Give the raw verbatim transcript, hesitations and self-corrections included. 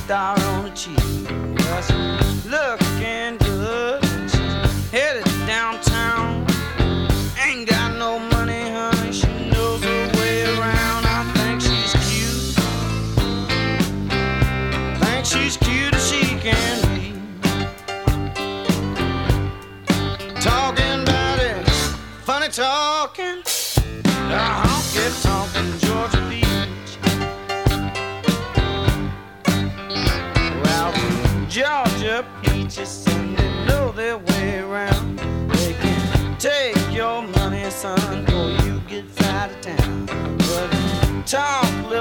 star on the cheek. Well, she's looking good. She's headed downtown. Ain't got no money, honey. She knows her way around. I think she's cute. Think she's cute as she can be. Talking about it, funny talking. A honky tonkin' Georgia Beach. Well, Georgia peaches and they know their way around. They can take your money, son, or you get out of town. But talk